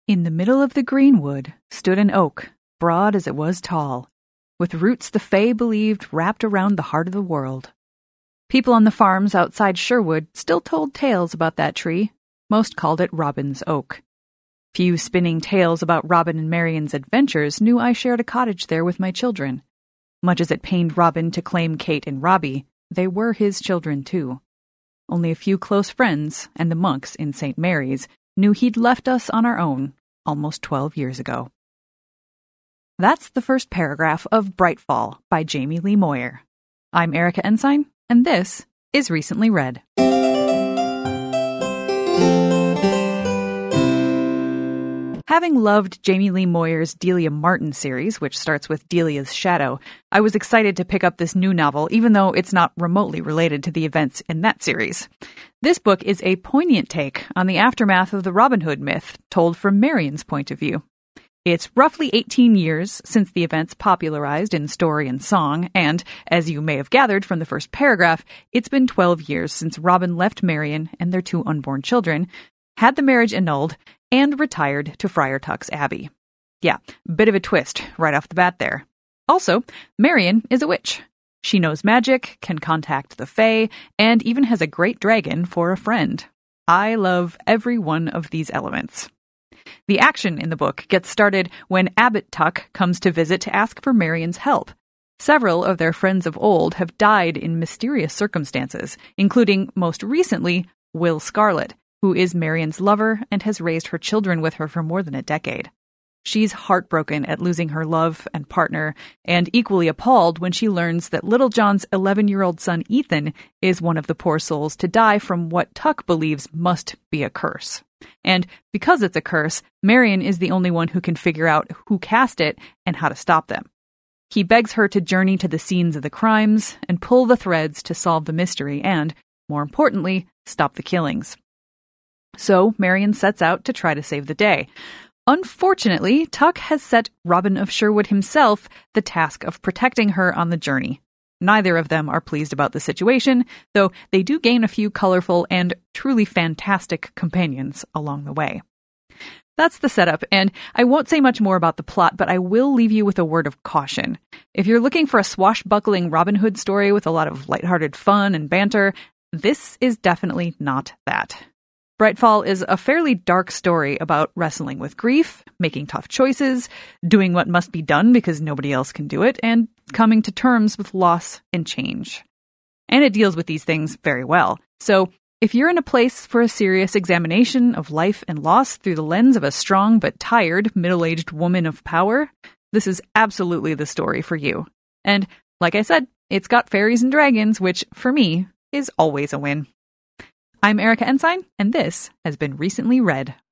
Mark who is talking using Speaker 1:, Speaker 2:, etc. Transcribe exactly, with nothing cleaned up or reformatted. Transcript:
Speaker 1: In the middle of the greenwood stood an oak, broad as it was tall, with roots the Fae believed wrapped around the heart of the world. People on the farms outside Sherwood still told tales about that tree. Most called it Robin's Oak. Few spinning tales about Robin and Marion's adventures knew I shared a cottage there with my children. Much as it pained Robin to claim Kate and Robbie, they were his children too. Only a few close friends and the monks in Saint Mary's knew he'd left us on our own almost twelve years ago. That's the first paragraph of Brightfall by Jamie Lee Moyer. I'm Erica Ensign, and this is Recently Read. Having loved Jamie Lee Moyer's Delia Martin series, which starts with Delia's Shadow, I was excited to pick up this new novel, even though it's not remotely related to the events in that series. This book is a poignant take on the aftermath of the Robin Hood myth, told from Marion's point of view. It's roughly eighteen years since the events popularized in story and song, and, as you may have gathered from the first paragraph, it's been twelve years since Robin left Marion and their two unborn children, had the marriage annulled, and retired to Friar Tuck's Abbey. Yeah, bit of a twist right off the bat there. Also, Marion is a witch. She knows magic, can contact the Fae, and even has a great dragon for a friend. I love every one of these elements. The action in the book gets started when Abbot Tuck comes to visit to ask for Marion's help. Several of their friends of old have died in mysterious circumstances, including, most recently, Will Scarlet, who is Marion's lover and has raised her children with her for more than a decade. She's heartbroken at losing her love and partner, and equally appalled when she learns that Little John's eleven-year-old son Ethan is one of the poor souls to die from what Tuck believes must be a curse. And because it's a curse, Marion is the only one who can figure out who cast it and how to stop them. He begs her to journey to the scenes of the crimes and pull the threads to solve the mystery and, more importantly, stop the killings. So Marion sets out to try to save the day. Unfortunately, Tuck has set Robin of Sherwood himself the task of protecting her on the journey. Neither of them are pleased about the situation, though they do gain a few colorful and truly fantastic companions along the way. That's the setup, and I won't say much more about the plot, but I will leave you with a word of caution. If you're looking for a swashbuckling Robin Hood story with a lot of lighthearted fun and banter, this is definitely not that. Brightfall is a fairly dark story about wrestling with grief, making tough choices, doing what must be done because nobody else can do it, and coming to terms with loss and change. And it deals with these things very well. So, if you're in a place for a serious examination of life and loss through the lens of a strong but tired middle-aged woman of power, this is absolutely the story for you. And, like I said, it's got fairies and dragons, which, for me, is always a win. I'm Erica Ensign, and this has been Recently Read.